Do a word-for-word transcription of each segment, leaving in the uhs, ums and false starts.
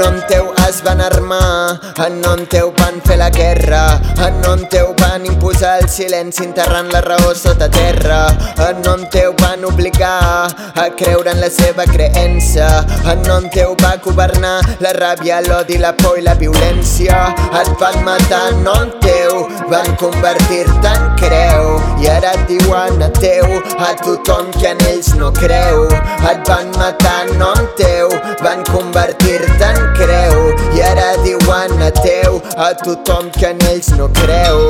nom teu es van armar, en nom teu van fer la guerra, en nom teu van imposar el silenci enterrant la raó sota terra, en nom teu van obligar a creure en la seva creença, en nom teu va governar la ràbia, l'odi, la por i la violència. Et van matar en nom teu, van convertir-te en creu i ara et diuen ateu a tothom que en ells no creu. Et van matar en nom teu, van convertir-te en creu i ara diuen ateu a tothom que en ells no creu.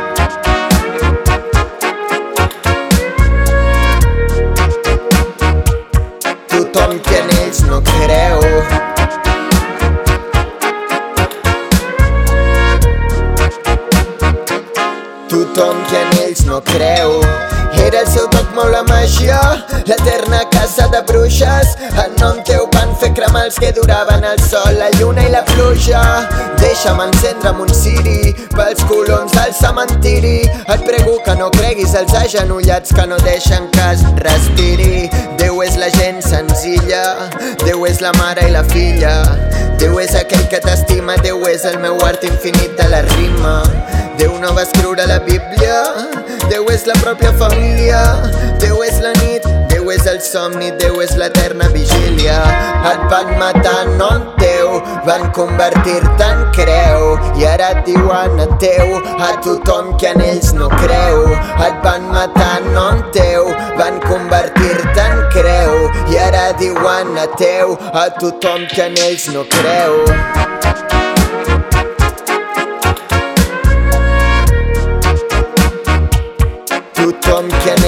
Tothom que en ells no creu. Tothom que en ells no creu. Era el seu dogma o la màgia, l'eterna casa de bruixes. En nom teu van fer cremar els que duraven el sol, la lluna i la pluja. Deixa'm encendre'm un ciri pels colons del cementiri. Et prego que no creguis els agenollats que no deixen que es respiri. Déu és la gent senzilla, Déu és la mare i la filla, Déu és aquell que t'estima, Déu és el meu art infinit de la rima. Déu no va escriure la Bíblia, Déu és la pròpia família, Déu és la nit, Déu és el somni, Déu és l'eterna vigília. Et van matar en nom teu, van convertir-te en creu i ara et diuen ateu a tothom que en ells no creu. Et van matar en nom teu, van convertir-te en creu i ara diuen ateu a tothom que en ells no creu. Tothom que